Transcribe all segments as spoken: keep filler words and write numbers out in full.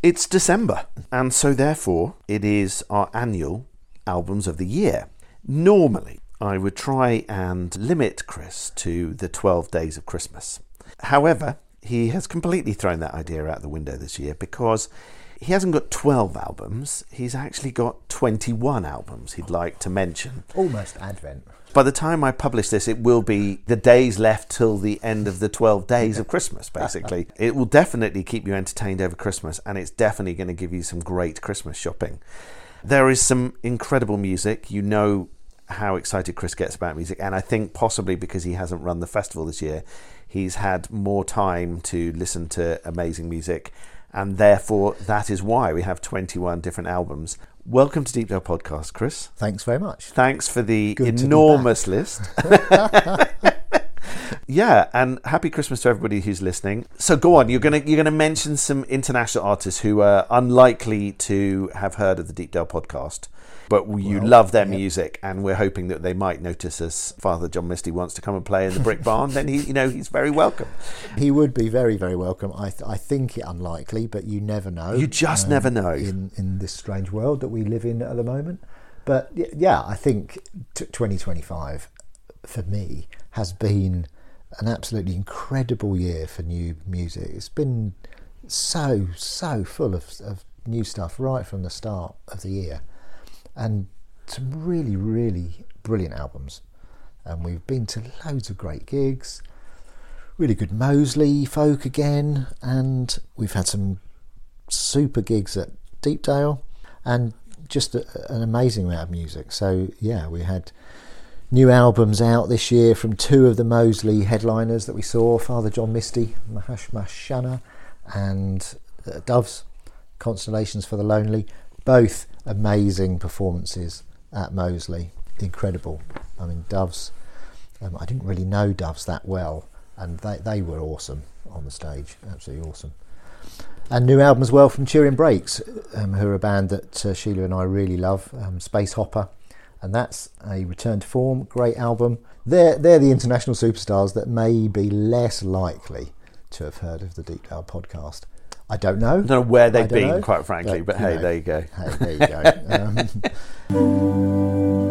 It's December, and so therefore it is our annual Albums of the Year. Normally, I would try and limit Chris to the twelve days of Christmas. However, he has completely thrown that idea out the window this year because he hasn't got twelve albums, he's actually got twenty-one albums he'd like to mention. Almost Advent. By the time I publish this, it will be the days left till the end of the twelve days of Christmas, basically. It will definitely keep you entertained over Christmas, and it's definitely going to give you some great Christmas shopping. There is some incredible music. You know how excited Chris gets about music, and I think possibly because he hasn't run the festival this year, he's had more time to listen to amazing music, and therefore that is why we have twenty-one different albums. Welcome to Deepdale Podcast, Chris. Thanks very much. Thanks for the Good enormous list. Yeah, and happy Christmas to everybody who's listening. So go on, you're gonna you're gonna mention some international artists who are unlikely to have heard of the Deepdale Podcast, but you well, love their yep. music, and we're hoping that they might notice as Father John Misty wants to come and play in the Brick Barn. Then he, you know, he's very welcome. He would be very, very welcome. I, th- I think it unlikely, but you never know. You just um, never know in in this strange world that we live in at the moment. But yeah, I think t- twenty twenty-five for me has been an absolutely incredible year for new music. It's been so so full of, of new stuff right from the start of the year, and some really really brilliant albums. And we've been to loads of great gigs, really good Moseley folk again, and we've had some super gigs at Deepdale, and just a, an amazing amount of music. So yeah, we had new albums out this year from two of the Moseley headliners that we saw, Father John Misty, Mahash Mashana, and uh, Doves, Constellations for the Lonely. Both amazing performances at Moseley. Incredible. I mean, Doves, um, I didn't really know Doves that well, and they, they were awesome on the stage, absolutely awesome. And new album as well from Turin Breaks, um, who are a band that uh, Sheila and I really love, um, Space Hopper. And that's a return to form, great album. They're, they're the international superstars that may be less likely to have heard of the Deepdale Podcast. I don't know. I don't know where they've been, know, quite frankly, but, but hey, know, there you go. Hey, there you go. um,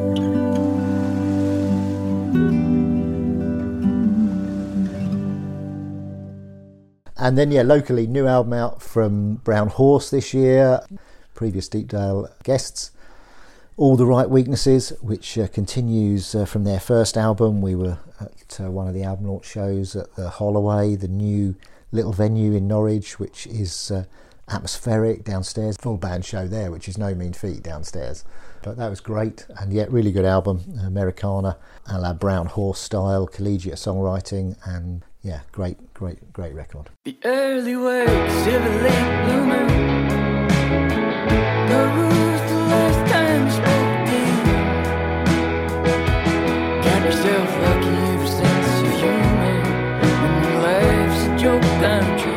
and then, yeah, locally, new album out from Brown Horse this year. Previous Deepdale guests. All the Right Weaknesses, which uh, continues uh, from their first album. We were at uh, one of the album launch shows at the Holloway, the new little venue in Norwich, which is uh, atmospheric downstairs. Full band show there, which is no mean feat downstairs. But that was great, and yet really good album. Americana, a la Brown Horse style, collegiate songwriting, and yeah, great, great, great record. The early works of a late bloomer. Goes the last time you spoke again. Count yourself lucky ever since you're human. When life's a joke, I'm true.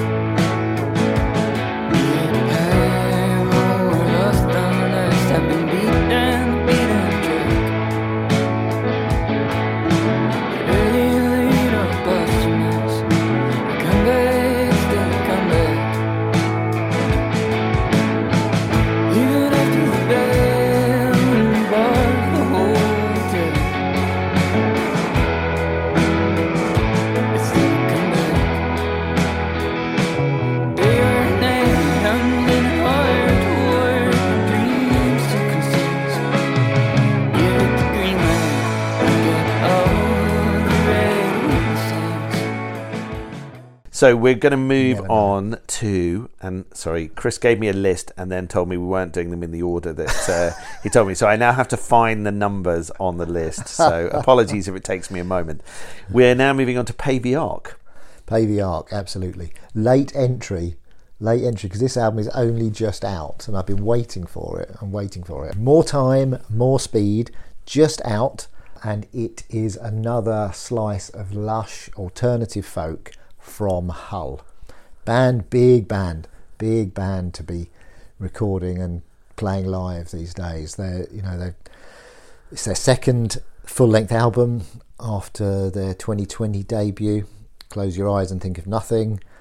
So we're going to move on to, and sorry, Chris gave me a list and then told me we weren't doing them in the order that uh, he told me. So I now have to find the numbers on the list. So apologies if it takes me a moment. We're now moving on to Pay the Ark. Pay the Ark, absolutely. Late entry, late entry, because this album is only just out and I've been waiting for it. I'm waiting for it. More time, more speed, just out, and it is another slice of lush alternative folk from Hull. Band, big band, big band to be recording and playing live these days. They're, you know, they it's their second full-length album after their twenty twenty debut, Close Your Eyes and Think of Nothing,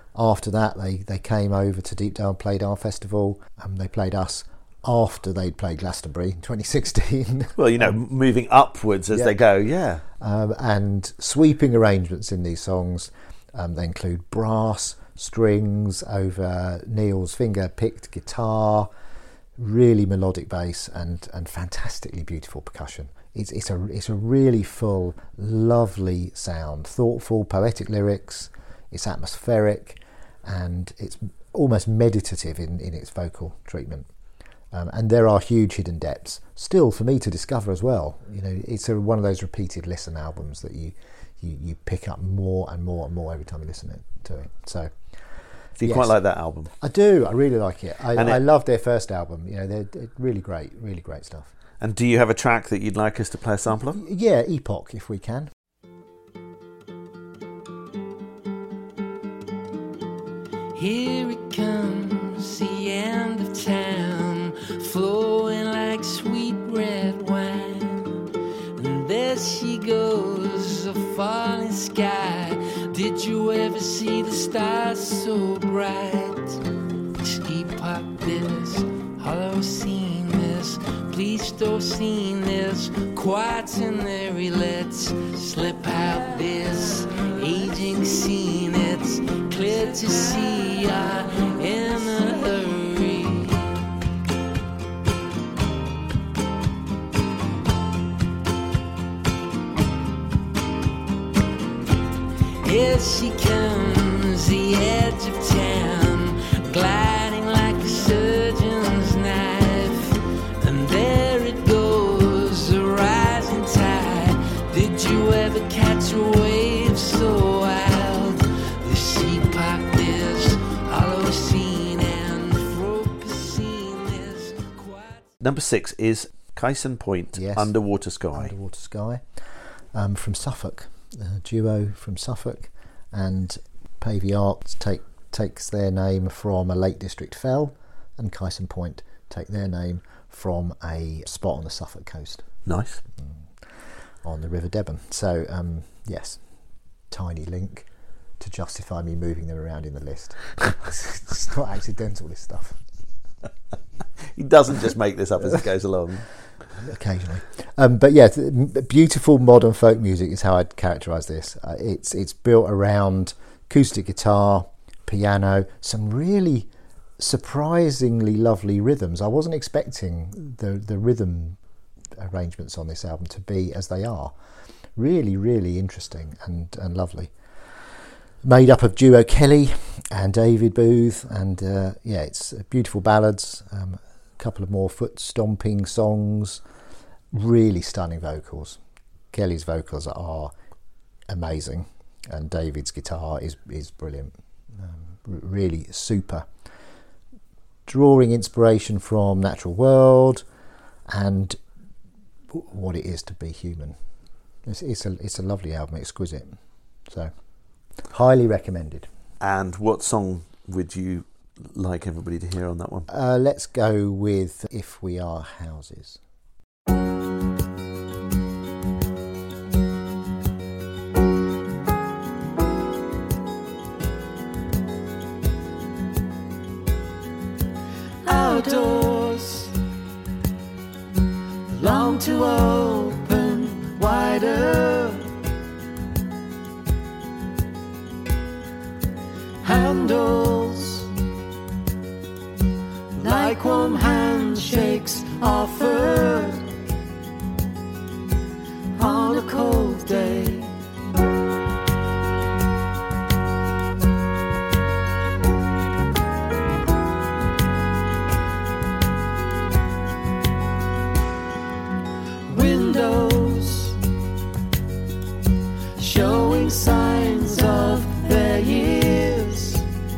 After that, they, they came over to Deepdale and played our festival. Um, they played us after they'd played Glastonbury in twenty sixteen. Well, you know, um, moving upwards as yeah. they go, yeah. Um, and sweeping arrangements in these songs. Um, they include brass, strings over Neil's finger-picked guitar, really melodic bass, and, and fantastically beautiful percussion. It's it's a it's a really full, lovely sound, thoughtful, poetic lyrics. It's atmospheric, and it's almost meditative in, in its vocal treatment. Um, and there are huge hidden depths still for me to discover as well. You know, it's a, one of those repeated listen albums that you, you you pick up more and more and more every time you listen it, to it. So, so you yes, quite like that album? I do. I really like it. I, it, I love their first album. You know, they're, they're really great, really great stuff. And do you have a track that you'd like us to play a sample of? Yeah, Epoch, if we can. Here it comes, the end of time, flowing like sweet red wine. And there she goes, a falling sky. Did you ever see the stars so bright? This epoch, this hollow scene, this Pleistocene, this quaternary. Let's slip out this aging scene. It's clear to see I'm in a hurry. Here she comes, the edge of town, gliding like a surgeon's knife. And there it goes, a rising tide. Did you ever catch a wave so wild? This epoch, this hollow scene, and Anthropocene is quite... Number six is Kyson Point, Yes. Underwater Sky. Underwater Sky, um, from Suffolk, a duo from Suffolk, and Pavey Arts take, takes their name from a Lake District fell, and Kyson Point take their name from a spot on the Suffolk coast. Nice. Mm, on the River Deben. So, um, yes, tiny link to justify me moving them around in the list. It's not accidental, this stuff. He doesn't just make this up as it goes along. Occasionally, um, but yeah, th- beautiful modern folk music is how I'd characterise this. Uh, it's it's built around acoustic guitar, piano, some really surprisingly lovely rhythms. I wasn't expecting the the rhythm arrangements on this album to be as they are. Really, really interesting and and lovely. Made up of duo Kelly and David Booth, and uh, yeah, it's beautiful ballads. Um, couple of more foot stomping songs, really stunning vocals. Kelly's vocals are amazing, and David's guitar is is brilliant. Um, r- really super. Drawing inspiration from Natural World and w- what it is to be human. It's, it's a it's a lovely album, exquisite. So, highly recommended. And what song would you like everybody to hear on that one? Uh, let's go with If We Are Houses. Outdoors long to open wider, handles like warm handshakes offered on a cold day. Windows showing signs of their years.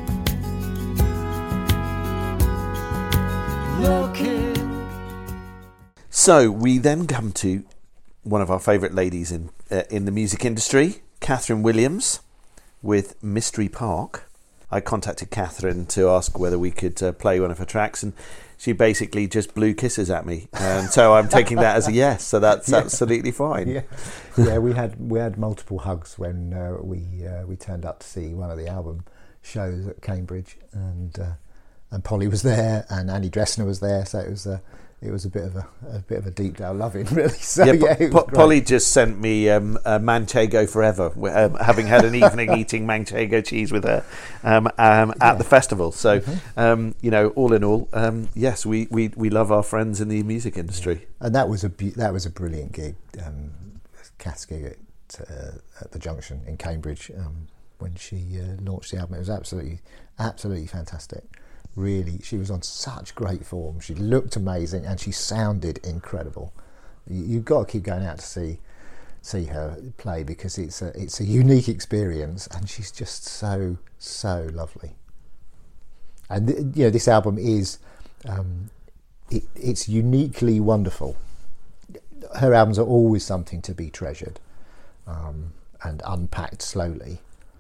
Looking. So we then come to one of our favourite ladies in uh, in the music industry, Catherine Williams, with Mystery Park. I contacted Catherine to ask whether we could uh, play one of her tracks, and she basically just blew kisses at me, and so I'm taking that as a yes. So that's Yeah. absolutely fine. Yeah, yeah. We had we had multiple hugs when uh, we uh, we turned up to see one of the album shows at Cambridge, and uh, and Polly was there, and Annie Dressner was there, so it was a it was a bit of a, a bit of a Deepdale loving, really. So yeah, yeah it was po- Polly just sent me um, uh, Manchego Forever, um, having had an evening eating Manchego cheese with her um, um, at yeah. the festival. So mm-hmm. um, you know, all in all, um, yes, we, we, we love our friends in the music industry, yeah. and that was a bu- that was a brilliant gig, um, Kath's gig at, uh, at the Junction in Cambridge um, when she uh, launched the album. It was absolutely absolutely fantastic. Really, she was on such great form. She looked amazing, and she sounded incredible. You, you've got to keep going out to see see her play, because it's a it's a unique experience, and she's just so so lovely. And th- you know, this album is um, it, it's uniquely wonderful. Her albums are always something to be treasured um, and unpacked slowly,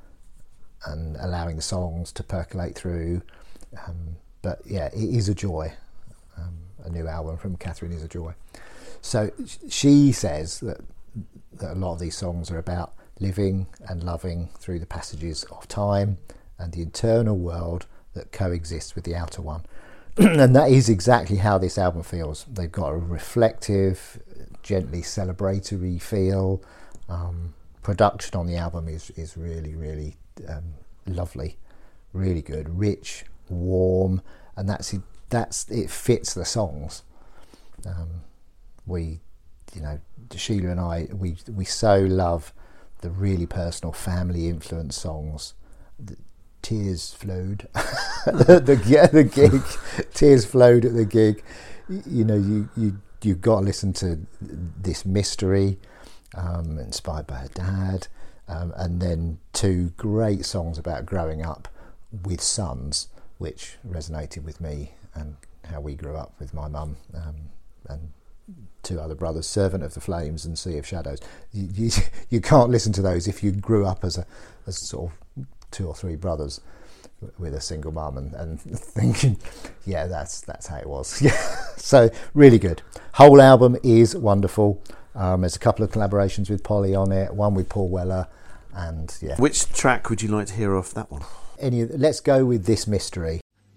and allowing the songs to percolate through. Um, but yeah, it is a joy. Um, a new album from Catherine is a joy. So she says that, that a lot of these songs are about living and loving through the passages of time and the internal world that coexists with the outer one. And that is exactly how this album feels. They've got a reflective, gently celebratory feel. Um, production on the album is, is really, really um, lovely, really good, rich, warm, and that's it, that's it fits the songs. Um, we, you know, Sheila and I, we we so love the really personal, family influenced songs. The tears flowed, the, the yeah, the gig, tears flowed at the gig. You know, you you you've got to listen to This Mystery, um, inspired by her dad, um, and then two great songs about growing up with sons, which resonated with me and how we grew up with my mum um, and two other brothers, Servant of the Flames and Sea of Shadows. You, you, you can't listen to those if you grew up as a as sort of two or three brothers with a single mum and, and thinking, yeah, that's that's how it was. Yeah, so really good. Whole album is wonderful. Um, there's a couple of collaborations with Polly on it, one with Paul Weller, and yeah. Which track would you like to hear off that one? Any, let's go with This Mystery.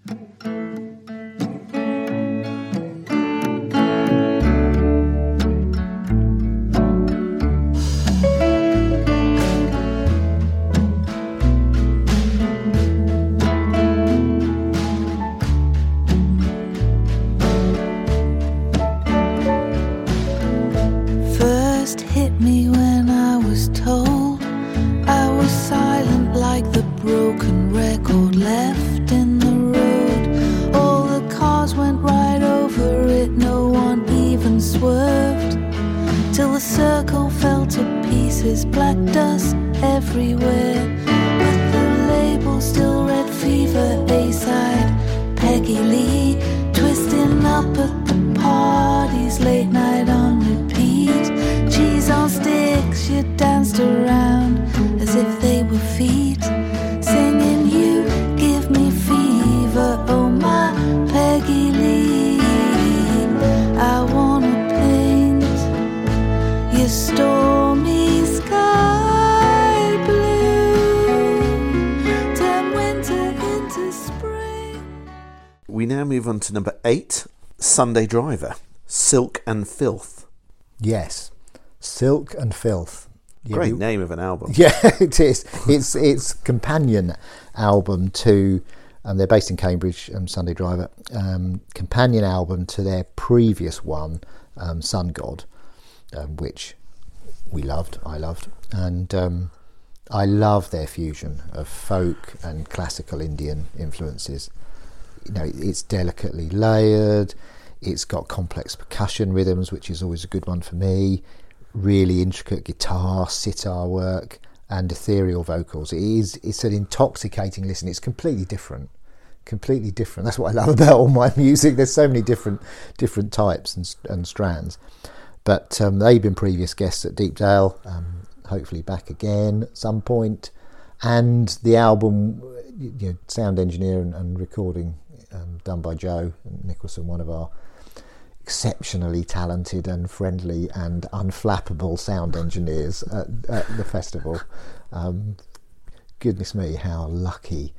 First hit me when I was told I was silent like the broken record left in the road. All the cars went right over it, no one even swerved, till the circle fell to pieces, black dust everywhere. But the label still read Fever, A-side, Peggy Lee, twisting up at the parties, late night on repeat. Cheese on sticks, you danced around as if they were feet, singing you give me fever, oh my Peggy Lee. I wanna paint your stormy sky blue, turn winter into spring. We now move on to number eight, Sunday Driver, Silk and Filth. Yes, Silk and Filth. Yeah, Great we, name of an album. Yeah, it is. It's it's companion album to, um, they're based in Cambridge, um, Sunday Driver, um, companion album to their previous one, um, Sun God, um, which we loved, I loved, and um, I love their fusion of folk and classical Indian influences. You know, it's delicately layered, it's got complex percussion rhythms, which is always a good one for me. Really intricate guitar, sitar work, and ethereal vocals. It is, it's an intoxicating listen. It's completely different, completely different. That's what I love about all my music. There's so many different different types and, and strands. But um, they've been previous guests at Deepdale, um, hopefully back again at some point. And the album, you know, sound engineer and, and recording um, done by Joe Nicholson, one of our exceptionally talented and friendly and unflappable sound engineers at, at the festival. Um, goodness me, how lucky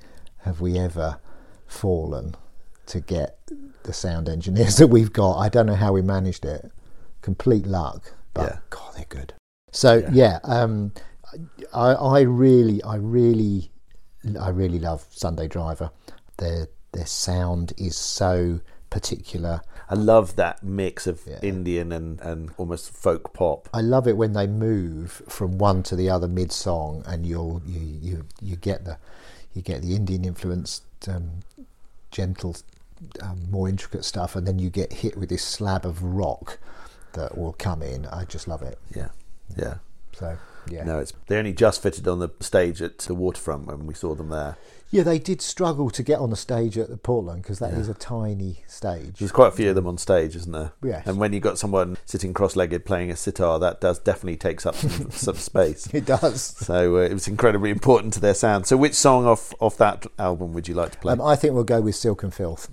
have we ever fallen to get the sound engineers that we've got. I don't know how we managed it. Complete luck, but Yeah. God, they're good. So Yeah. yeah, um, I, I really, I really, I really love Sunday Driver. Their their sound is so particular. I love that mix of Yeah. Indian and, and almost folk pop. I love it when they move from one to the other mid song, and you'll you you you get the you get the Indian influenced um, gentle, um, more intricate stuff, and then you get hit with this slab of rock that will come in. I just love it. Yeah, yeah. So yeah, No, it's they only just fitted on the stage at the Waterfront when we saw them there. yeah. They did struggle to get on the stage at the Portland because that Yeah. is a tiny stage. There's quite a few of them on stage, isn't there? Yes. And when you've got someone sitting cross-legged playing a sitar, that does definitely takes up some, some space. It does. So uh, it was incredibly important to their sound. So which song off, off that album would you like to play? Um, I think we'll go with Silk and Filth.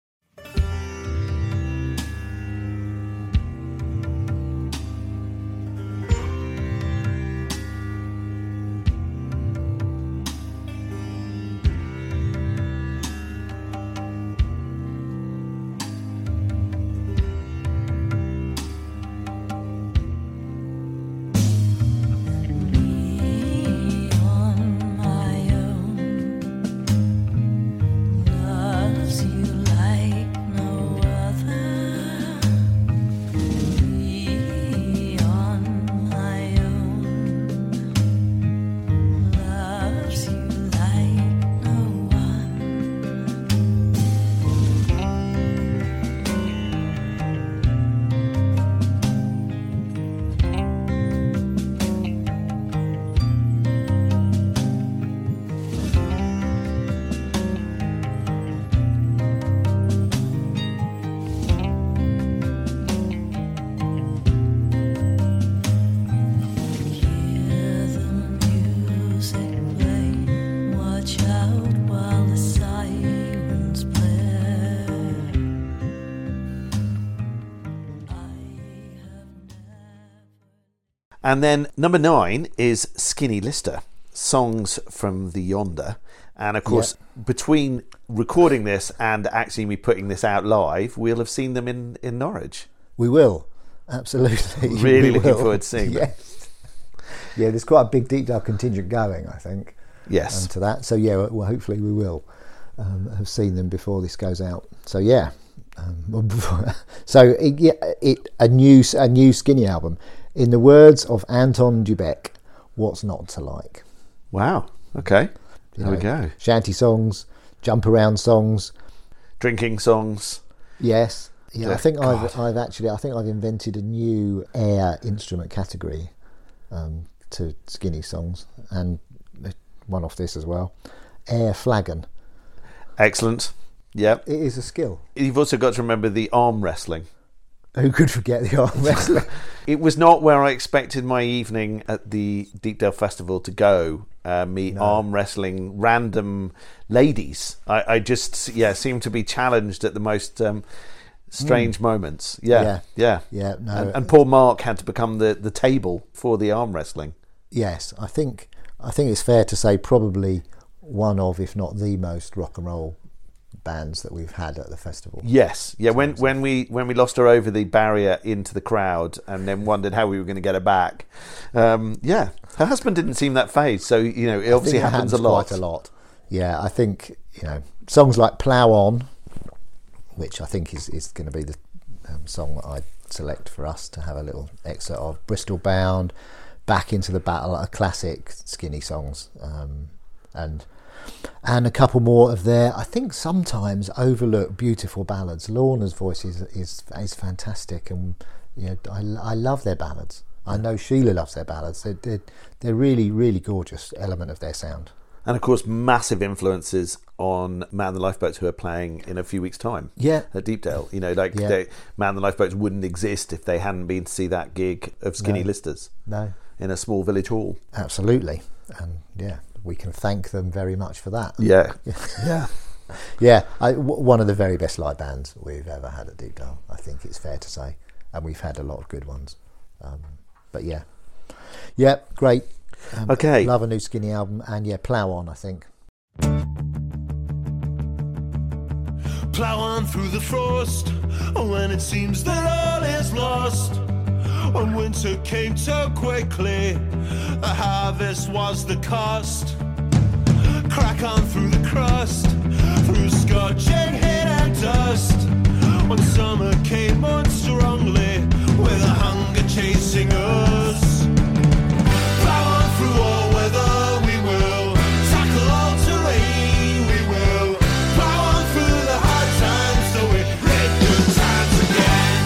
Me on my own loves you like no other. Me on my own loves you like no one. Hear the music play. Watch out while the sirens play. I have never. And then number nine is Skinny Lister, Songs from the Yonder. And of course, between recording this and actually me putting this out live, we'll have seen them in, in Norwich. We will, absolutely. Really We looking will. forward to seeing them. Yes. Yeah, there's quite a big Deep Dale contingent going, I think, Yes. um, to that. So yeah, well, hopefully we will um, have seen them before this goes out. So yeah, um, so it, yeah, it a new a new Skinny album. In the words of Anton Dubek, what's not to like? Wow. Okay. You There we know, go. Shanty songs, jump around songs. Drinking songs. Yes. Yeah, Yeah, I think God. I've I've actually I think I've invented a new air instrument category um, to Skinny songs, and one off this as well. Air flagon. Excellent. Yep. It is a skill. You've also got to remember the arm wrestling. Who could forget the arm wrestling? It was not where I expected my evening at the Deepdale Festival to go. Uh, me No. arm wrestling random ladies. I, I just yeah seemed to be challenged at the most um, strange moments. Yeah, Yeah. yeah, Yeah, no. And, and poor Mark had to become the, the table for the arm wrestling. Yes, I think I think it's fair to say probably one of, if not the most rock and roll bands that we've had at the festival. Yes, yeah. When when we when we lost her over the barrier into the crowd, and then wondered how we were going to get her back. Um, yeah, her husband didn't seem that phased, so you know it I obviously think it happens a lot. Quite a lot. Yeah, I think you know songs like "Plough On," which I think is is going to be the um, song that I select for us to have a little excerpt of. "Bristol Bound," "Back into the Battle," are classic Skinny songs, um, and and a couple more of their, I think, sometimes overlooked beautiful ballads. Lorna's voice is is, is fantastic, and you know I, I love their ballads. I know Sheila loves their ballads. They're, they're, they're really, really gorgeous element of their sound. And of course, massive influences on Man and the Lifeboats, who are playing in a few weeks' time. Yeah. At Deepdale. You know, like Yeah. they, Man and the Lifeboats wouldn't exist if they hadn't been to see that gig of Skinny No. Listers No, in a small village hall. absolutely. And yeah, we can thank them very much for that. Yeah. Yeah. Yeah, I, w- one of the very best live bands we've ever had at Deepdale, I think it's fair to say. And we've had a lot of good ones. Um, but yeah. Yeah, great. Um, Okay. Love a new Skinny album. And yeah, Plough On, I think. Plough on through the frost when it seems that all is lost. When winter came too quickly, the harvest was the cost. Crack on through the crust, through scorching heat and dust. When summer came on strongly, with a hunger chasing us. Plough on through all weather we will, tackle all terrain we will. Plough on through the hard times so we hit good times again.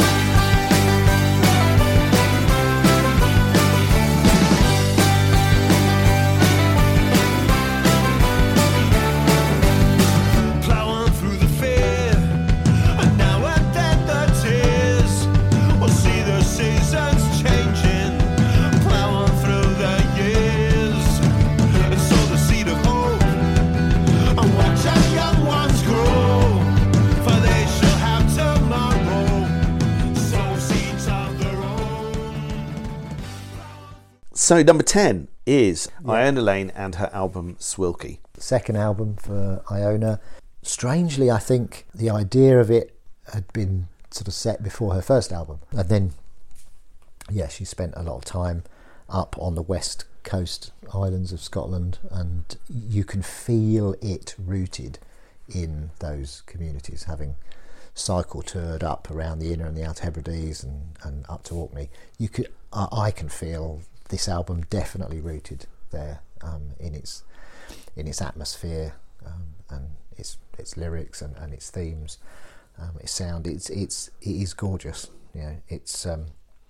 Plough on through the fear, and now and then the tears. We'll see the seasons changing. Plough on through the years, and sow the seed of hope, and watch our young ones grow. For they shall have tomorrow, sow seeds of their own. So number ten is Iona Lane and her album Swilky. Second album for Iona. Strangely, I think the idea of it had been sort of set before her first album. And then, yeah, she spent a lot of time up on the west coast islands of Scotland, and you can feel it rooted in those communities, having cycle toured up around the Inner and the Outer Hebrides and, and up to Orkney. You could, I, I can feel this album definitely rooted there, um, in its in its atmosphere, um, and its its lyrics and, and its themes, um, its sound. It's it's it is gorgeous. You know, it's um,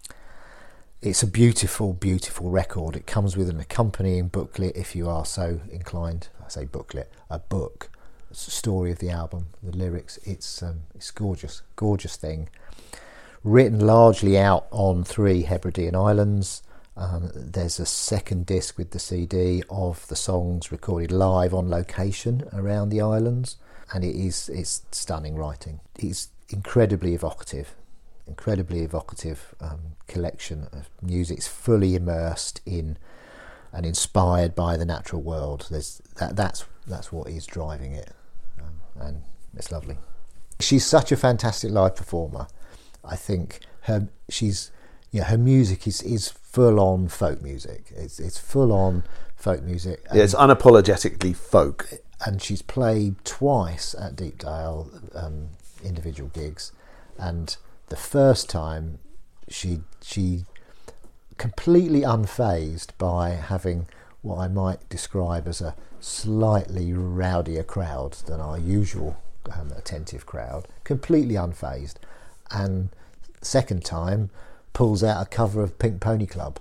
it's a beautiful, beautiful record. It comes with an accompanying booklet if you are so inclined. I say booklet, a book, it's a story of the album, the lyrics. It's um, it's gorgeous, gorgeous thing. Written largely out on three Hebridean islands. Um, there's a second disc with the C D of the songs recorded live on location around the islands, and it is it's stunning writing. It's incredibly evocative, incredibly evocative um, collection of music. It's fully immersed in and inspired by the natural world. There's that that's that's what is driving it, um, and it's lovely. She's such a fantastic live performer. I think her she's yeah her music is is full on folk music. It's it's full on folk music. Yeah, it's unapologetically folk. And she's played twice at Deepdale, um, individual gigs, and the first time she she completely unfazed by having what I might describe as a slightly rowdier crowd than our usual um, attentive crowd, completely unfazed. And second time pulls out a cover of Pink Pony Club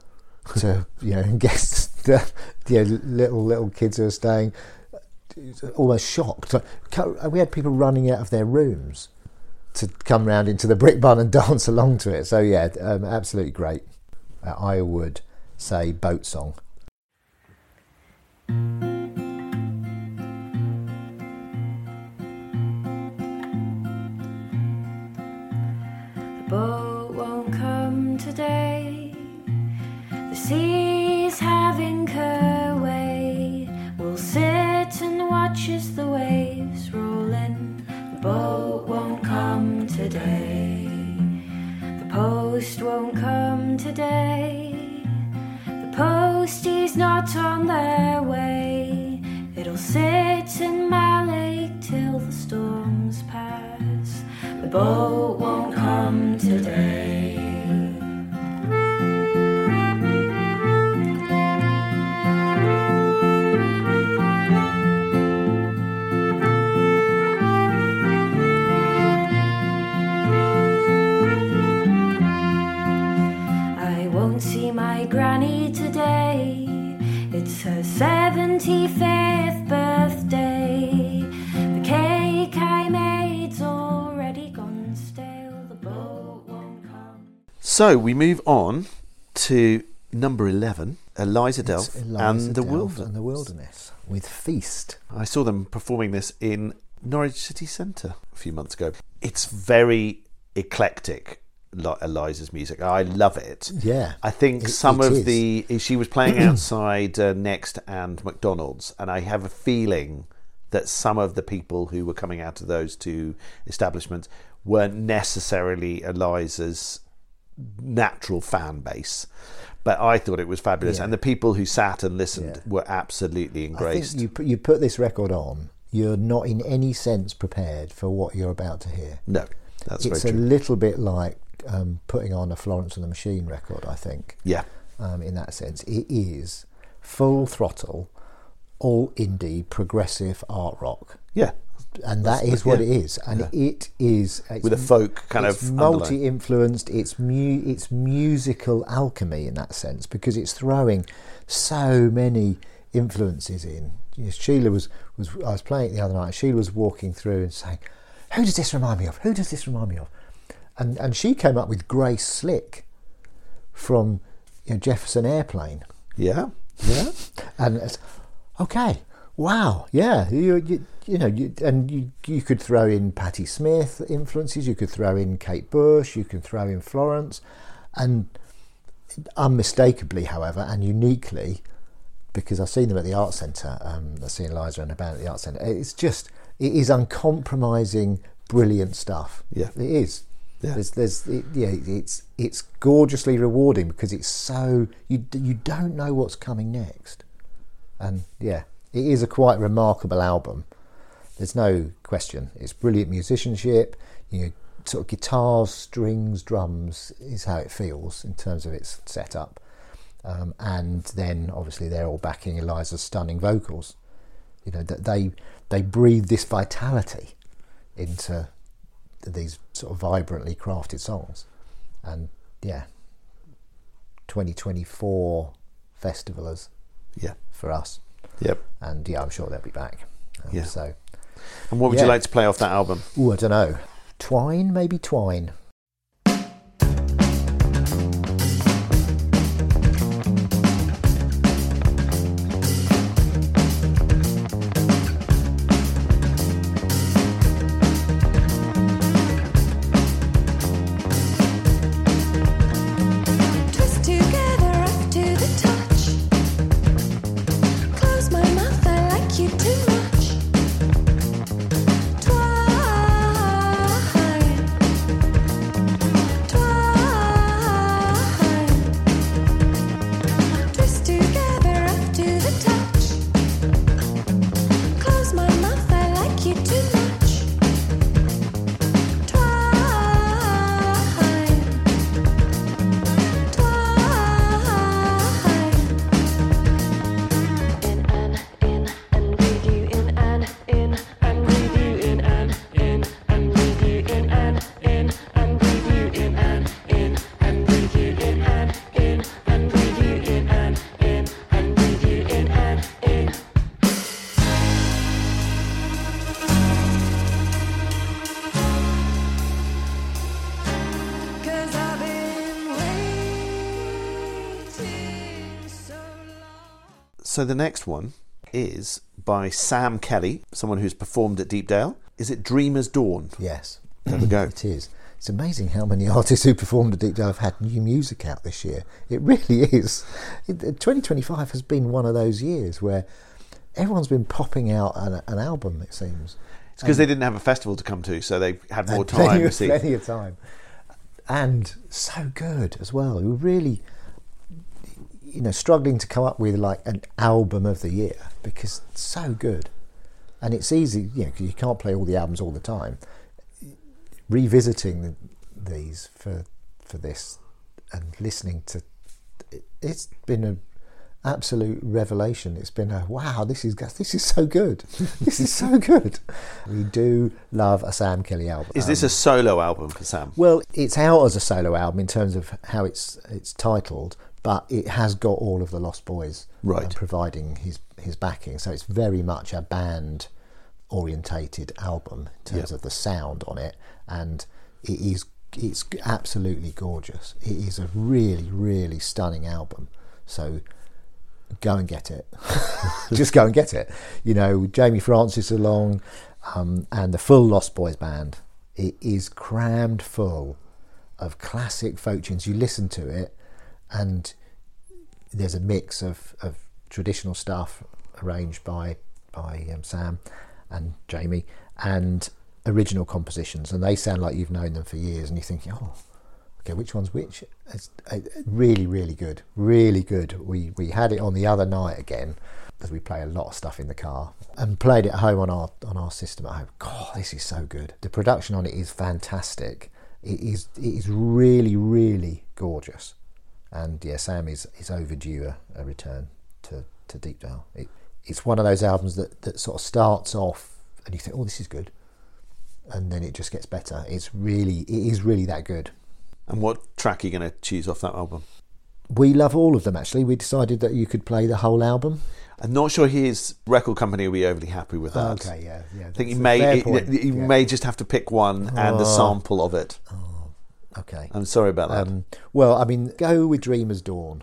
to, you know, guess the you know, little little kids who are staying almost shocked. We had people running out of their rooms to come round into the Brick Barn and dance along to it. So yeah, um, absolutely great. Uh, I would say boat song. The boat won't come today. The sea's having her way. We'll sit and watch as the waves roll in. The boat won't come today. The post won't come today. The posties not on their way. It'll sit in my lake till the storms pass. The boat won't come today. See my granny today. It's her seventy-fifth birthday. The cake I made's already gone stale. The boat won't come. So we move on to number eleven, Eliza It's Delph Eliza and the Delph Wilderness. and the Wilderness with Feast. I saw them performing this in Norwich City Centre a few months ago. It's very eclectic, Eliza's music. I love it. Yeah, I think it- some it of is. the she was playing outside uh, Next and McDonald's, and I have a feeling that some of the people who were coming out of those two establishments weren't necessarily Eliza's natural fan base. But I thought it was fabulous, Yeah. and the people who sat and listened Yeah. were absolutely I engrossed. think you put, you put this record on, you're not in any sense prepared for what you're about to hear. No, that's It's a very true. little bit like um, putting on a Florence and the Machine record, I think. Yeah, Um, in that sense, it is full throttle, all indie, progressive art rock. yeah, And that That's- is what yeah. it is, and Yeah. it is it's, with a folk kind it's of underline. multi-influenced. It's mu- it's musical alchemy in that sense, because it's throwing so many influences in. You know, Sheila was was I was playing it the other night. Sheila was walking through and saying, "Who does this remind me of? Who does this remind me of?" And and she came up with Grace Slick from, you know, Jefferson Airplane. Yeah, Yeah, and it's, okay, wow, yeah, you you, you know, you, and you you could throw in Patti Smith influences, you could throw in Kate Bush, you could throw in Florence, and unmistakably, however, and uniquely, because I've seen them at the Art Centre, um, I've seen Eliza and a band at the Art Centre. It's just, it is uncompromising, brilliant stuff. Yeah. It is. Yeah. There's, there's, it, yeah, it's it's gorgeously rewarding because it's so you you don't know what's coming next, and yeah, it is a quite remarkable album. There's no question. It's brilliant musicianship. You know, sort of guitars, strings, drums is how it feels in terms of its setup, um, and then obviously they're all backing Eliza's stunning vocals. You know that they they breathe this vitality into these sort of vibrantly crafted songs, and yeah, twenty twenty-four festivalers yeah, for us, yep. and yeah, I'm sure they'll be back. Um, Yeah. So, And what would Yeah. you like to play off that album? ooh, I don't know, Twine, maybe Twine. Twist together up to the touch. Close my mouth, I like you too much. Twine, twine. Twist together up to the touch. Close my mouth, I like you too much. Twine. In and in and breathe you in and in and breathe you in and in and breathe you in and in and breathe you in and in and breathe you in and in and breathe you in and in and breathe you in and in. Cause I've been waiting so long. So the next one is by Sam Kelly, someone who's performed at Deepdale. Is it Dreamer's Dawn? Yes, There we go. it is. It's amazing how many artists who performed at Deepdale have had new music out this year. It really is. It, twenty twenty-five has been one of those years where everyone's been popping out an, an album, it seems. It's because they didn't have a festival to come to, so they had more And time plenty, to of, see. plenty of time. And so good as well. We were really, you know, struggling to come up with like an album of the year because it's so good. And it's easy, you know, 'cause you can't play all the albums all the time. Revisiting these for for this and listening to it, it's been an absolute revelation. It's been a wow, this is this is so good. This is so good. We do love a Sam Kelly album. Is this a solo album for Sam? Well, it's out as a solo album in terms of how it's it's titled, but it has got all of the Lost Boys Right. uh, providing his his backing. So it's very much a band orientated album in terms Yeah. of the sound on it, and it is it's absolutely gorgeous. It is a really really stunning album. So go and get it. Just go and get it. You know, Jamie Francis along, um, and the full Lost Boys band. It is crammed full of classic folk tunes. You listen to it, and there's a mix of, of traditional stuff arranged by by um, Sam, and Jamie, and original compositions, and they sound like you've known them for years, and you're thinking, oh, okay, which one's which? It's uh, really, really good, really good. We we had it on the other night again, because we play a lot of stuff in the car, and played it at home on our on our system at home. God, this is so good. The production on it is fantastic. It is it is really, really gorgeous. And yeah, Sam is, is overdue a, a return to, to Deep Dale. It, it's one of those albums that, that sort of starts off and you think, oh, this is good, and then it just gets better. It's really, it is really that good. And what track are you going to choose off that album? We love all of them, actually. We decided that you could play the whole album. I'm not sure his record company will be overly happy with that. Okay, yeah, yeah. I think you That's a may fair you, point. you Yeah. may just have to pick one and a Oh. sample of it. Okay. I'm sorry about that. Um, well, I mean, go with Dreamer's Dawn.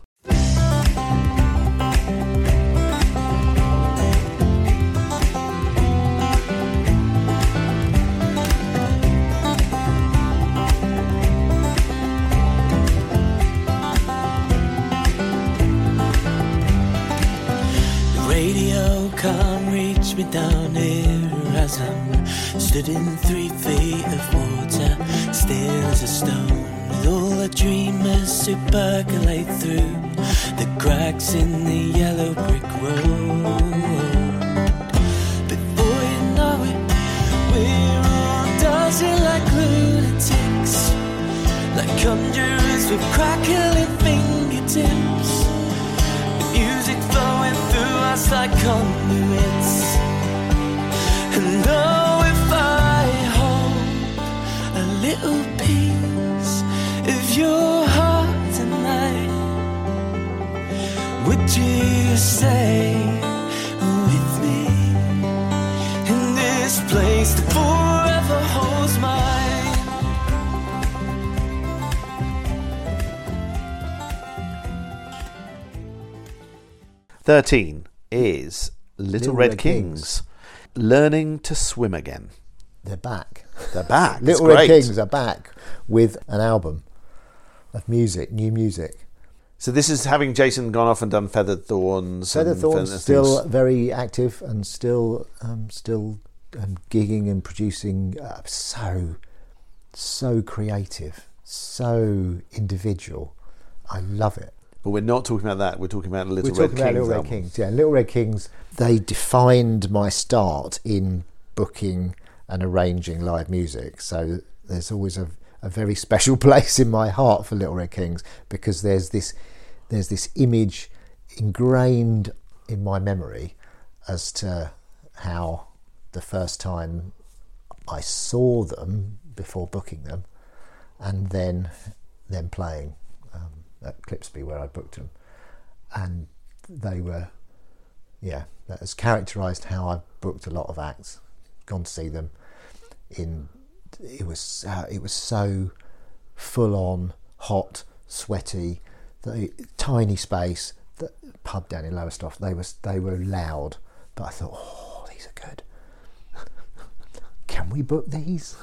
The radio can't reach me down here as I'm stood in three feet of water, still as a stone, with all the dreamers who percolate through the cracks in the yellow brick road. Before you know it, we're all dancing like lunatics, like conjurers with crackling fingertips. Music flowing through us like conduits. And oh, if I hold a little piece of your heart tonight, would you stay with me in this place that forever holds mine? thirteen is Little, Little Red, Red Kings. Kings. Learning to Swim Again. They're back. They're back. Little It's Red great. Kings are back with an album of music, new music. So this is having Jason gone off and done Feathered Thorns. Feather and Thorns things. still very active and still um, still um, gigging and producing. Uh, so so creative, so individual. I love it. But we're not talking about that. We're talking about Little We're Red talking about Kings. Little Red album. Kings. Yeah, Little Red Kings. They defined my start in booking and arranging live music. So there's always a, a very special place in my heart for Little Red Kings, because there's this there's this image ingrained in my memory as to how the first time I saw them before booking them, and then them playing um, at Clipsby where I booked them, and they were, yeah, that has characterised how I've booked a lot of acts, gone to see them. In it was uh, it was so full on, hot, sweaty, the tiny space, the pub down in Lowestoft. They was they were loud, but I thought, oh, these are good. Can we book these?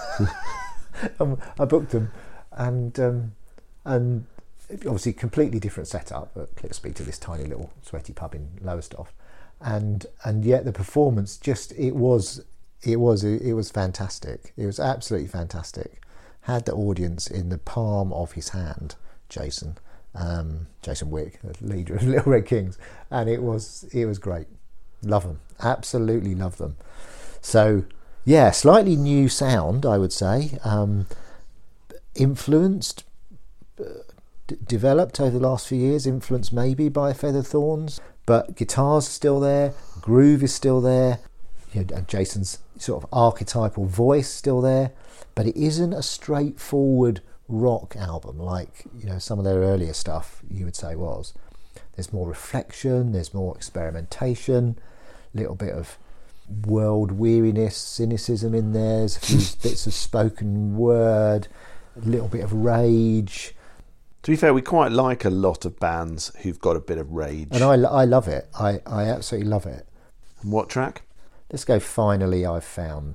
um, I booked them, and um, and obviously completely different setup at Clipsby to this tiny little sweaty pub in Lowestoft, and and yet the performance just it was it was it was fantastic. It was absolutely fantastic. Had the audience in the palm of his hand, Jason, um, Jason Wick, the leader of Little Red Kings, and it was it was great. Love them, absolutely love them. So yeah, slightly new sound, I would say, um, influenced, uh, d- developed over the last few years, influenced maybe by Feathered Thorns, but guitar's still there, groove is still there, you know, and Jason's sort of archetypal voice still there, but it isn't a straightforward rock album like, you know, some of their earlier stuff you would say was. There's more reflection, there's more experimentation, a little bit of world weariness, cynicism in there, there's a few bits of spoken word, a little bit of rage. To be fair, we quite like a lot of bands who've got a bit of rage. And I, I love it. I, I absolutely love it. And what track? Let's go Finally I've Found.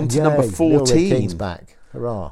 on to Yay, number Little Red fourteen. King's back. Hurrah.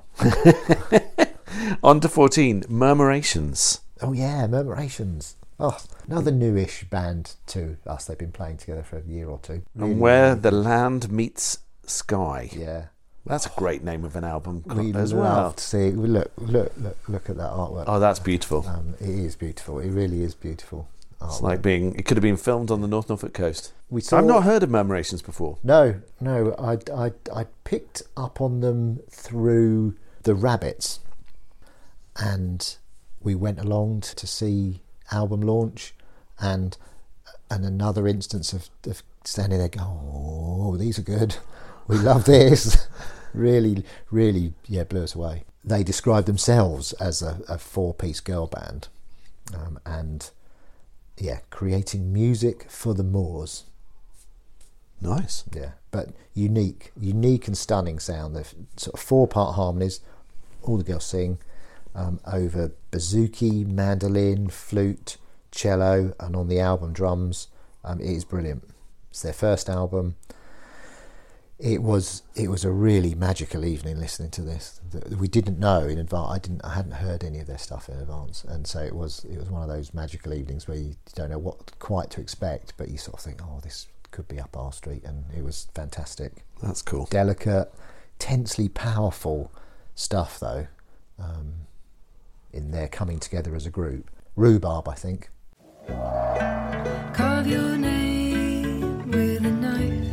On to fourteen, Murmurations. Oh, yeah, Murmurations. Oh, another newish band to us. They've been playing together for a year or two. Really, and Where really the good. Land Meets Sky. Yeah. That's a great name of an album We as love well. to see. Look, look, look, look at that artwork. Oh, that's beautiful. Um, it is beautiful. It really is beautiful. It's artwork. like being, it could have been filmed on the North Norfolk coast. We saw, I've not heard of Murmurations before. No, no. I, I, I picked up on them through the Rabbits, and we went along to see album launch, and and another instance of, of standing there going, oh, these are good. We love this. really, really, yeah, blew us away. They describe themselves as a, a four-piece girl band, um, and yeah, creating music for the moors. Nice. Yeah, but unique, unique and stunning sound. They're sort of four-part harmonies. All the girls sing um, over bouzouki, mandolin, flute, cello, and on the album drums. Um, it is brilliant. It's their first album. It was it was a really magical evening listening to this. We didn't know in advance. I didn't. I hadn't heard any of their stuff in advance, and so it was it was one of those magical evenings where you don't know what quite to expect, but you sort of think, oh, this could be up our street, and it was fantastic. That's cool. Delicate, tensely powerful stuff, though, um, in their coming together as a group. Rhubarb, I think. Carve your name with a knife.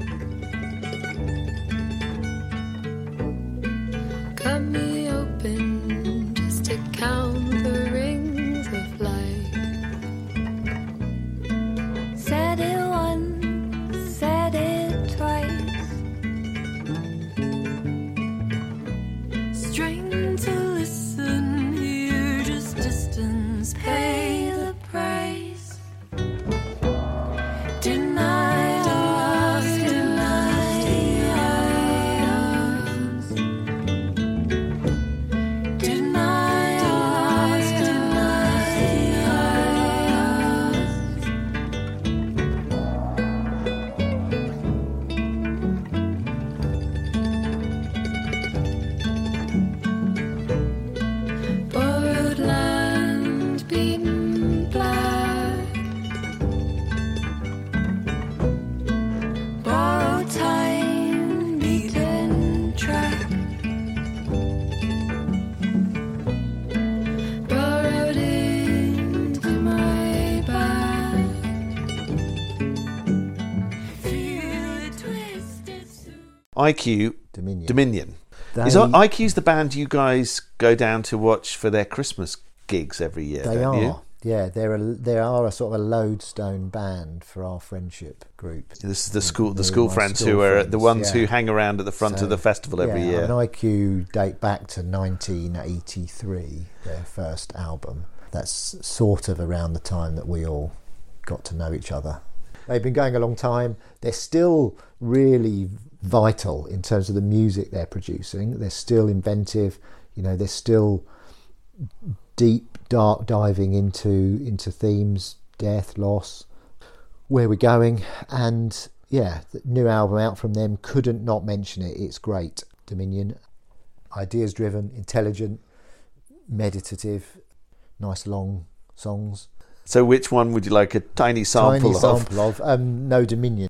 Cut me open just to count the rings of light. Said it once, said it twice. Strain to listen, hear just distance, pay the price. Deny us, deny us. Deny us, deny us. Borrowed land, beaten black. Borrowed time, beaten track. Borrowed into my back. Feel it twisted through. I Q Dominion. Dominion. They, Is I Q's the band you guys go down to watch for their Christmas gigs every year? they don't are. you? Yeah, they're a, they are a sort of a lodestone band for our friendship group. This is the school, the Me school and my friends school who are friends, the ones yeah. who hang around at the front So, of the festival every yeah, year. I mean, I Q date back to nineteen eighty-three, their first album. That's sort of around the time that we all got to know each other. They've been going a long time. They're still really vital in terms of the music they're producing. They're still inventive. You know, they're still deep, dark diving into into themes, death, loss, where we're going. And yeah, the new album out from them, couldn't not mention it. It's great. Dominion. Ideas driven, intelligent, meditative, nice long songs. So which one would you like a tiny sample Tiny of? sample of um, No Dominion.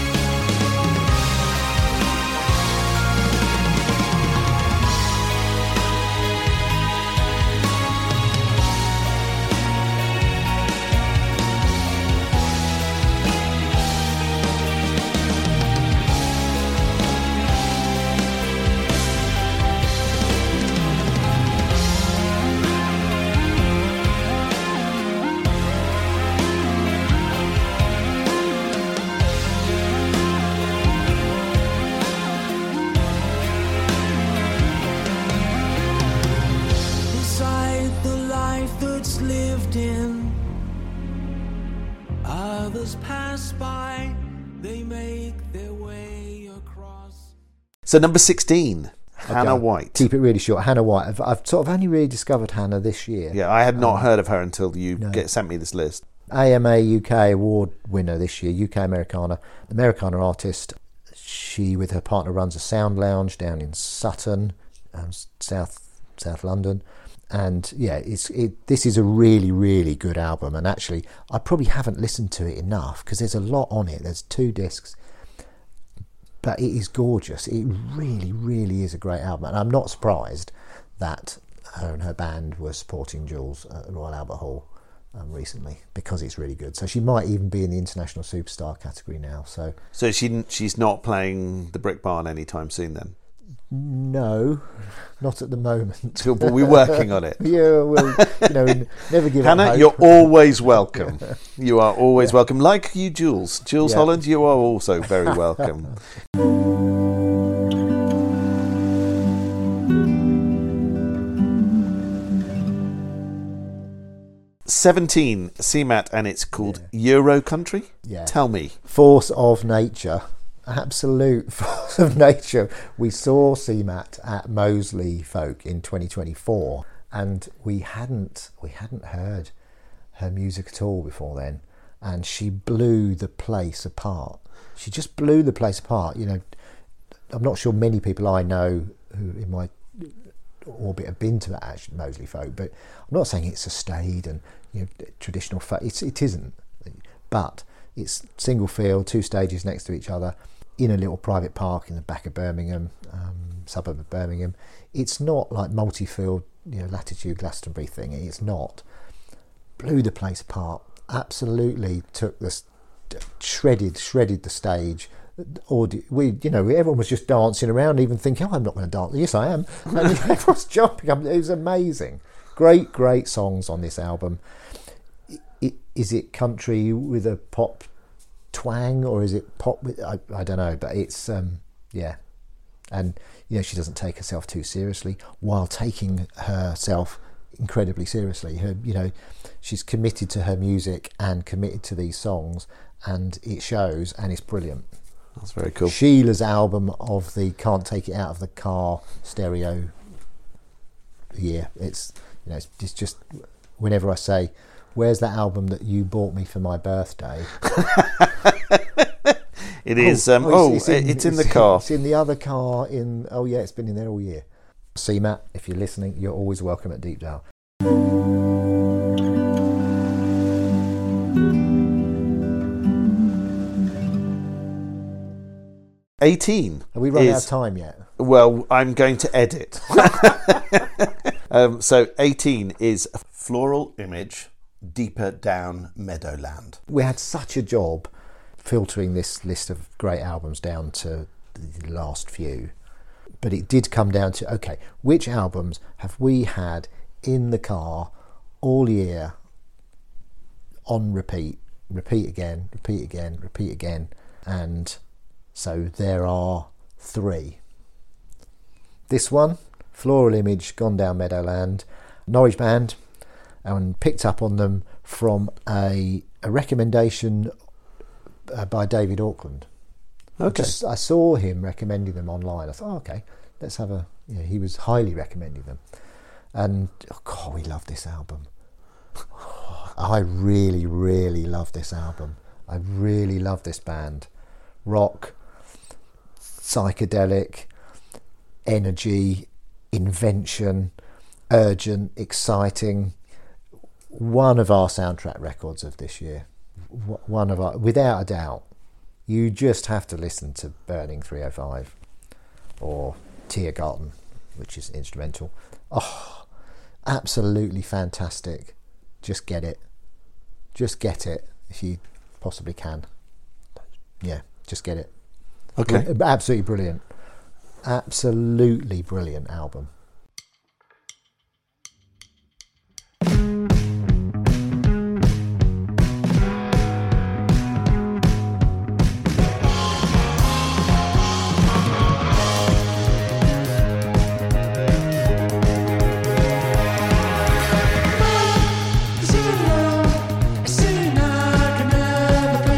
Thank Others pass by, they make their way across. So number sixteen, Hannah Okay. White. Keep it really short. Hannah White. I've, I've sort of only really discovered Hannah this year. Yeah, I had Um, not heard of her until you get, sent me this list. A M A U K award winner this year, U K Americana, Americana artist. She, with her partner, runs a sound lounge down in Sutton, um, South South London. And yeah, it's it. This is a really, really good album. And actually, I probably haven't listened to it enough because there's a lot on it. There's two discs, but it is gorgeous. It really, really is a great album. And I'm not surprised that her and her band were supporting Jules at the Royal Albert Hall um, recently, because it's really good. So she might even be in the international superstar category now. So So she she's not playing the Brick Barn anytime soon then? no, not at the moment. But we're working on it. Yeah, well, you know, never give up Hannah, hope. you're always welcome. You are always welcome. Like you, Jules. Jules Yeah. Holland, you are also very welcome. seventeen, C MAT, and it's called Euro Country? Yeah. Tell me. Force of nature, absolute force of nature. We saw C MAT at Moseley Folk in twenty twenty-four, and we hadn't we hadn't heard her music at all before then, and she blew the place apart. She just blew the place apart. You know, I'm not sure many people I know who in my orbit have been to that actually Moseley Folk, but I'm not saying it's a staid and, you know, traditional folk. It's it isn't, but it's single field, two stages next to each other, in a little private park in the back of Birmingham, um, suburb of Birmingham. It's not like multi-field, you know, Latitude, Glastonbury thing. It's not. Blew the place apart. Absolutely took this, shredded, shredded the stage. Audio, we, you know, everyone was just dancing around, even thinking, "Oh, I'm not going to dance." Yes, I am. And everyone's jumping up. It was amazing. Great, great songs on this album. It, is it country with a pop twang, or is it pop with? I, I don't know, but it's um, yeah. And you know, she doesn't take herself too seriously while taking herself incredibly seriously. Her, you know, she's committed to her music and committed to these songs, and it shows, and it's brilliant. That's very cool. Sheila's album of the Can't Take It Out of the Car stereo year. It's, you know, it's just, it's just whenever I say, "Where's that album that you bought me for my birthday?" It is. Um, oh, it's, it's, in, it's in the car. It's in the other car. In oh yeah, it's been in there all year. C MAT, if you're listening, you're always welcome at Deepdale. eighteen. Have we run out is- of time yet? Well, I'm going to edit. um, so eighteen is Floral Image, Deeper Down Meadowland. We had such a job filtering this list of great albums down to the last few, but it did come down to, okay, which albums have we had in the car all year on repeat, repeat again, repeat again, repeat again, and so there are three. This one, Floral Image, Gone Down Meadowland, Norwich band, and picked up on them from a, a recommendation uh, by David Auckland. I, Okay. just, I saw him recommending them online. I thought, oh, okay, let's have a. You know, he was highly recommending them, and oh God, we love this album. I really, really love this album. I really love this band. Rock, psychedelic, energy, invention, urgent, exciting. One of our soundtrack records of this year. One of our, without a doubt. You just have to listen to Burning three oh five or Tiergarten, which is instrumental. Oh, absolutely fantastic. Just get it. Just get it if you possibly can. Yeah, just get it. Okay. Absolutely brilliant. Absolutely brilliant album. Soon I can never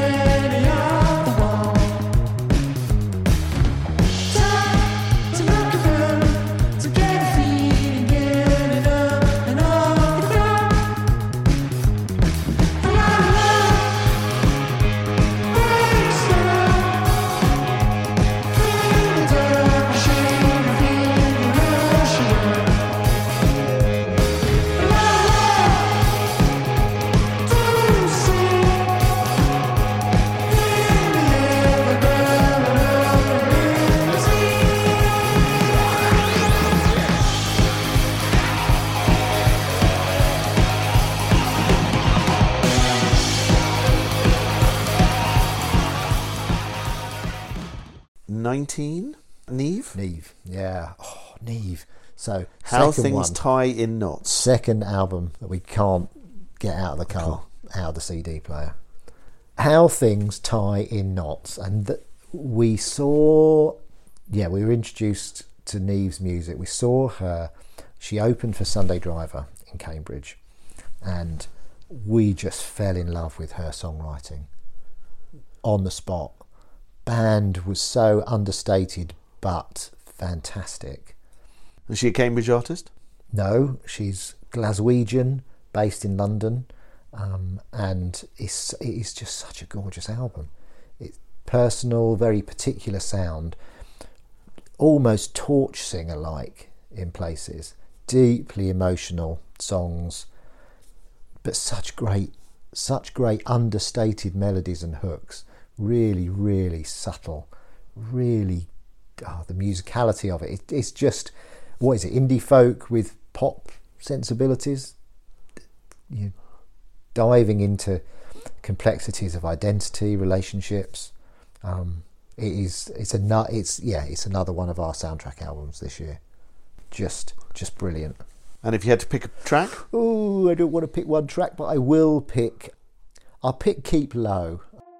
nineteen, Neve. Neve, yeah. Oh, Neve. So, How second Things one, Tie in Knots. second album that we can't get out of the car, out of the C D player. How Things Tie in Knots. And th- we saw, yeah, we were introduced to Neve's music. We saw her, she opened for Sunday Driver in Cambridge, and we just fell in love with her songwriting on the spot. Band was so understated but fantastic. Is she a Cambridge artist? No, she's Glaswegian, based in London, um, and it's it's just such a gorgeous album. It's personal, very particular sound, almost Torch Singer like in places. Deeply emotional songs, but such great, such great understated melodies and hooks. Really, really subtle. Really, oh, the musicality of it. it. It's just, what is it? Indie folk with pop sensibilities. You diving into complexities of identity, relationships. Um, it is. It's a nut. It's yeah. It's another one of our soundtrack albums this year. Just, just brilliant. And if you had to pick a track? Oh, I don't want to pick one track, but I will pick. I'll pick Keep Low.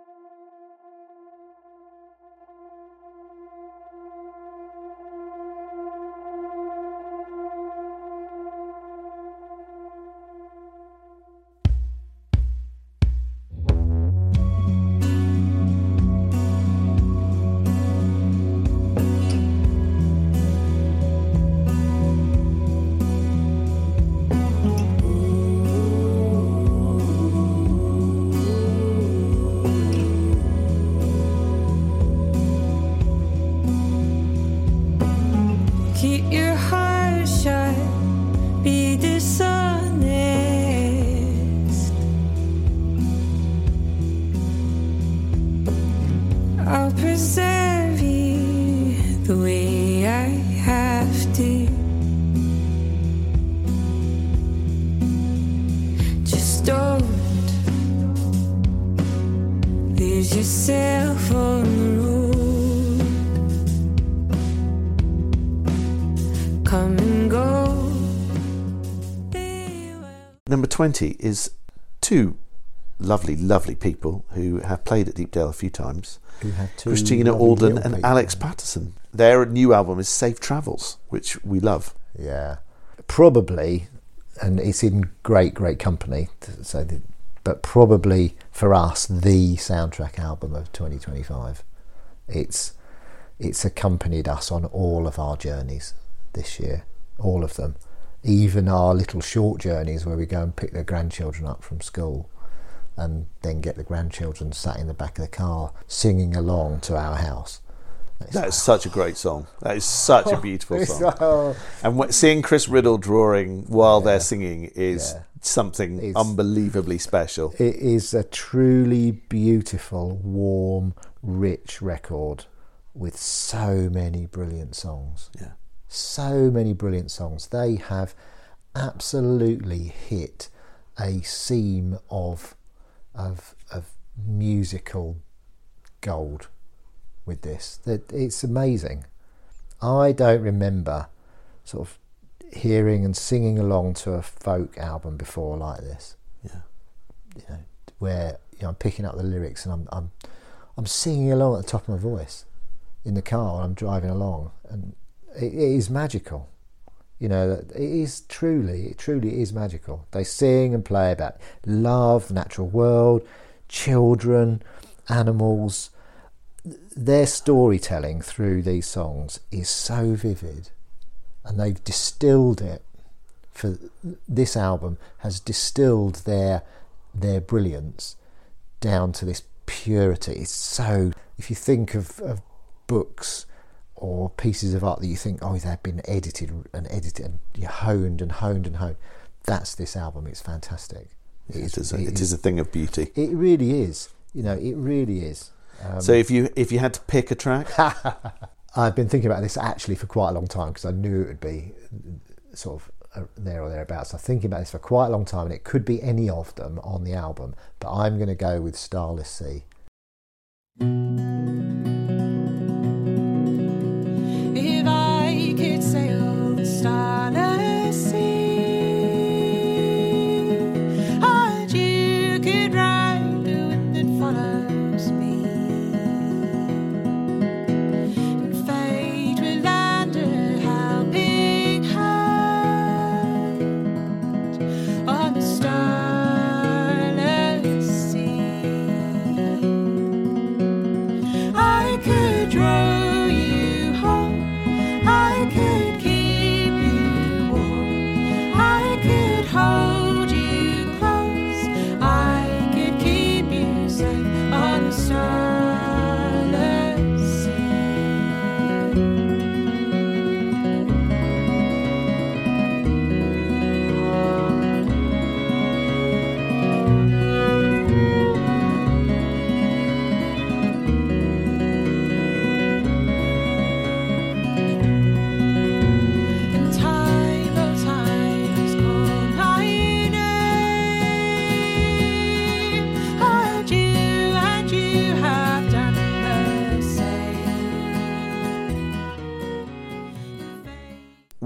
Keep your heart shut, be dishonest. I'll preserve you the way I have to. Just don't lose yourself on the road. Come and go. Number twenty is two lovely, lovely people who have played at Deepdale a few times. Who had two Christina lovely Alden little and people. Alex Patterson. Their new album is Safe Travels, which we love. Yeah, probably, and it's in great, great company. So, the, but probably for us, the soundtrack album of twenty twenty-five. It's it's accompanied us on all of our journeys this year, all of them, even our little short journeys where we go and pick the grandchildren up from school, and then get the grandchildren sat in the back of the car singing along to our house. It's That is such a great song. That is such a beautiful It's- song. oh, And wh- seeing Chris Riddle drawing while Yeah. they're singing is Yeah. something It's- unbelievably special. It is a truly beautiful, warm, rich record with so many brilliant songs. Yeah. So many brilliant songs. They have absolutely hit a seam of of of musical gold with this. That it's amazing. I don't remember sort of hearing and singing along to a folk album before like this. Yeah. You know, where you know I'm picking up the lyrics and I'm I'm I'm singing along at the top of my voice in the car when I'm driving along, and it, it is magical. You know, it is truly, it truly is magical. They sing and play about love, the natural world, children, animals. Their storytelling through these songs is so vivid, and they've distilled it. For this album has distilled their their brilliance down to this purity. It's so, if you think of, of books or pieces of art that you think, oh, they've been edited and edited and you honed and honed and honed, that's this album. It's fantastic. It is, a, it is a thing of beauty. It really is. You know, it really is. Um, So if you if you had to pick a track, I've been thinking about this actually for quite a long time, because I knew it would be sort of there or thereabouts. I'm thinking about this for quite a long time, and it could be any of them on the album, but I'm going to go with Starless Sea.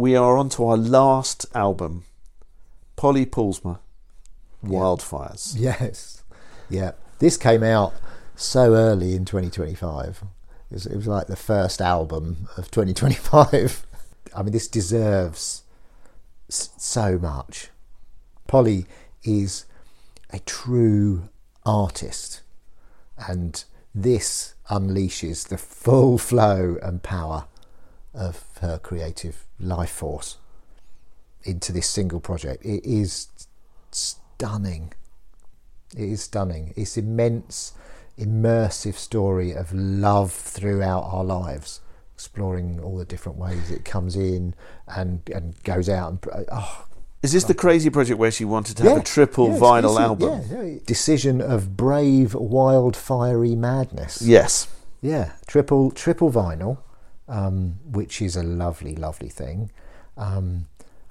we are on to our last album, Polly Poulsma, Wildfires. Yes. Yeah. This came out so early in twenty twenty-five. It was, it was like the first album of twenty twenty-five. I mean, this deserves s- so much. Polly is a true artist, and this unleashes the full flow and power of her creative life force into this single project. It is stunning. It is stunning. It's immense, immersive story of love throughout our lives, exploring all the different ways it comes in and and goes out. And oh, Is this the crazy project where she wanted to have yeah, a triple yeah, vinyl it's- album? Yeah, yeah. Decision of brave, wild, fiery madness. Yes. Yeah, triple triple vinyl, um, which is a lovely, lovely thing. Um,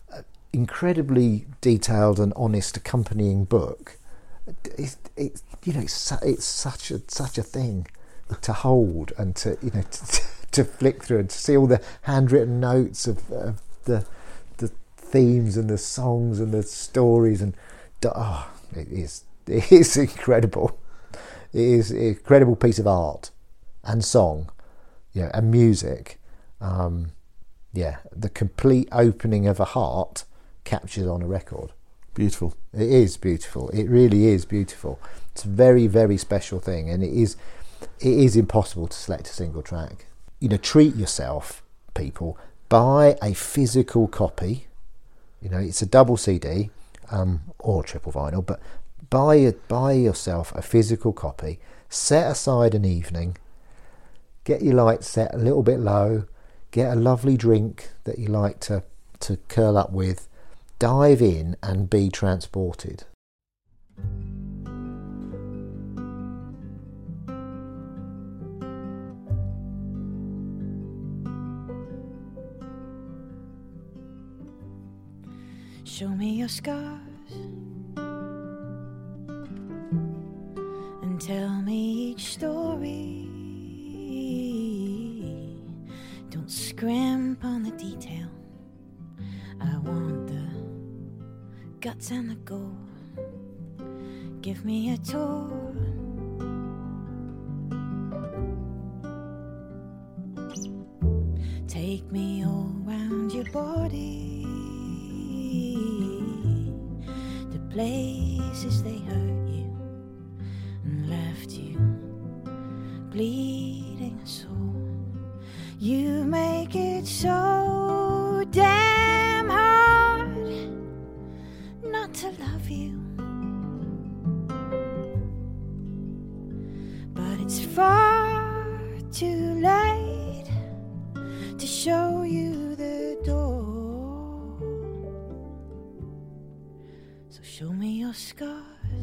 incredibly detailed and honest accompanying book. It's, it's you know it's, su- it's such a such a thing to hold and to you know to, to flick through and to see all the handwritten notes of, of the the themes and the songs and the stories, and oh, it is it is incredible. It is an incredible piece of art and song, you know, and music. Um, yeah, the complete opening of a heart captured on a record. Beautiful. It is beautiful. It really is beautiful. It's a very, very special thing, and it is it is impossible to select a single track. You know, treat yourself, people. Buy a physical copy. You know, it's a double C D um, or triple vinyl, but buy a, buy yourself a physical copy. Set aside an evening. Get your lights set a little bit low. Get a lovely drink that you like to to curl up with. Dive in and be transported. Show me your scars and tell me each story. Don't scrimp on the detail. I want the guts and the gore. Give me a tour. Take me all round your body, the places they hurt you and left you bleeding sore. You make it so damn hard not to love you, but it's far too late to show you the door. So show me your scars.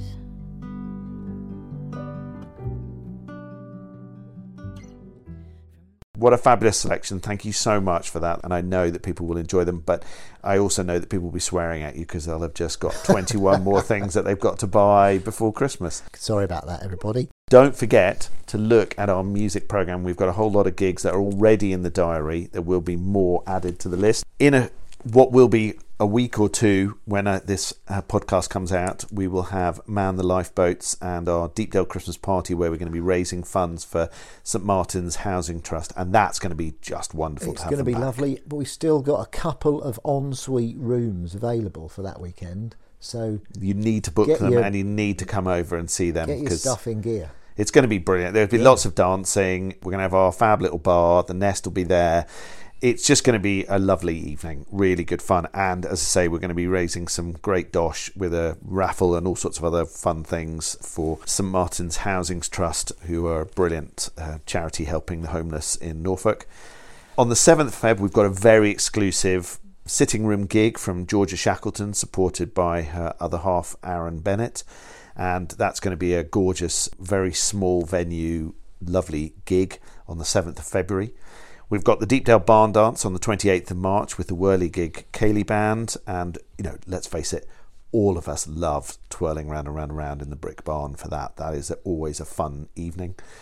What a fabulous selection. Thank you so much for that. And I know that people will enjoy them, but I also know that people will be swearing at you because they'll have just got twenty-one more things that they've got to buy before Christmas. Sorry about that, everybody. Don't forget to look at our music programme. We've got a whole lot of gigs that are already in the diary. There will be more added to the list. In a what will be a week or two when uh, this uh, podcast comes out, we will have Man the Lifeboats and our Deepdale Christmas party where we're going to be raising funds for St Martin's Housing Trust, and that's going to be just wonderful. It's to have going to them be back. lovely, but we've still got a couple of ensuite rooms available for that weekend. So You need to book Get them your- and you need to come over and see them get your because stuff in gear. it's going to be brilliant. There'll be Yeah. lots of dancing. We're going to have our fab little bar. The Nest will be there. It's just going to be a lovely evening, really good fun. And as I say, we're going to be raising some great dosh with a raffle and all sorts of other fun things for St Martin's Housing Trust, who are a brilliant uh, charity helping the homeless in Norfolk. On the seventh of February, we've got a very exclusive sitting room gig from Georgia Shackleton, supported by her other half, Aaron Bennett. And that's going to be a gorgeous, very small venue, lovely gig on the seventh of February. We've got the Deepdale Barn Dance on the twenty-eighth of March with the Whirligig Cayley Band. And, you know, let's face it, all of us love twirling round and round and round in the brick barn for that. That is always a fun evening.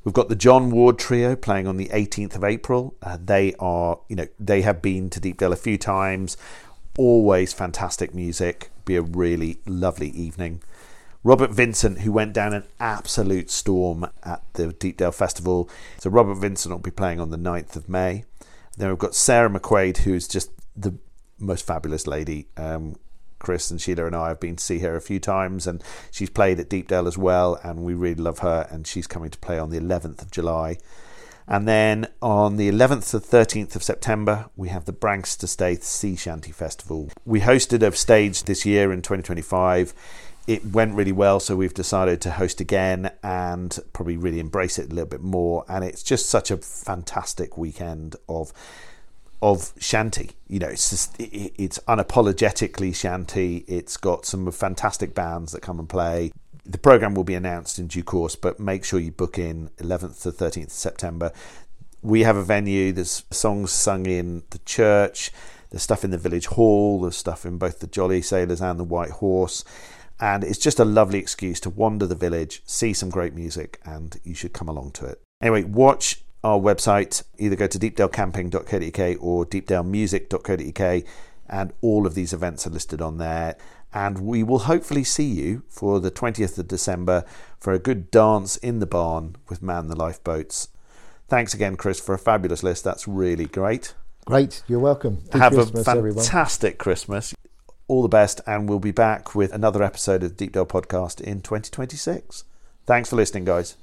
We've got the John Ward Trio playing on the eighteenth of April. Uh, they are, you know, they have been to Deepdale a few times. Always fantastic music. Be a really lovely evening. Robert Vincent, who went down an absolute storm at the Deepdale Festival. So Robert Vincent will be playing on the ninth of May. Then we've got Sarah McQuaid, who's just the most fabulous lady. Um, Chris and Sheila and I have been to see her a few times, and she's played at Deepdale as well, and we really love her, and she's coming to play on the eleventh of July. And then on the eleventh to thirteenth of September, we have the Branxter Staithe Sea Shanty Festival. We hosted a stage this year in twenty twenty-five. It went really well, so we've decided to host again and probably really embrace it a little bit more. And it's just such a fantastic weekend of of shanty. You know, it's just it, it's unapologetically shanty. It's got some fantastic bands that come and play. The programme will be announced in due course, but make sure you book in eleventh to thirteenth of September. We have a venue. There's songs sung in the church. There's stuff in the village hall. There's stuff in both the Jolly Sailors and the White Horse. And it's just a lovely excuse to wander the village, see some great music, and you should come along to it. Anyway, watch our website. Either go to deepdale camping dot co dot uk or deepdale music dot co dot uk, and all of these events are listed on there. And we will hopefully see you for the twentieth of December for a good dance in the barn with Man the Lifeboats. Thanks again, Chris, for a fabulous list. That's really great. Great, you're welcome. Good Have Christmas, a everyone. fantastic Christmas. All the best, and we'll be back with another episode of the Deepdale Podcast in twenty twenty-six. Thanks for listening, guys.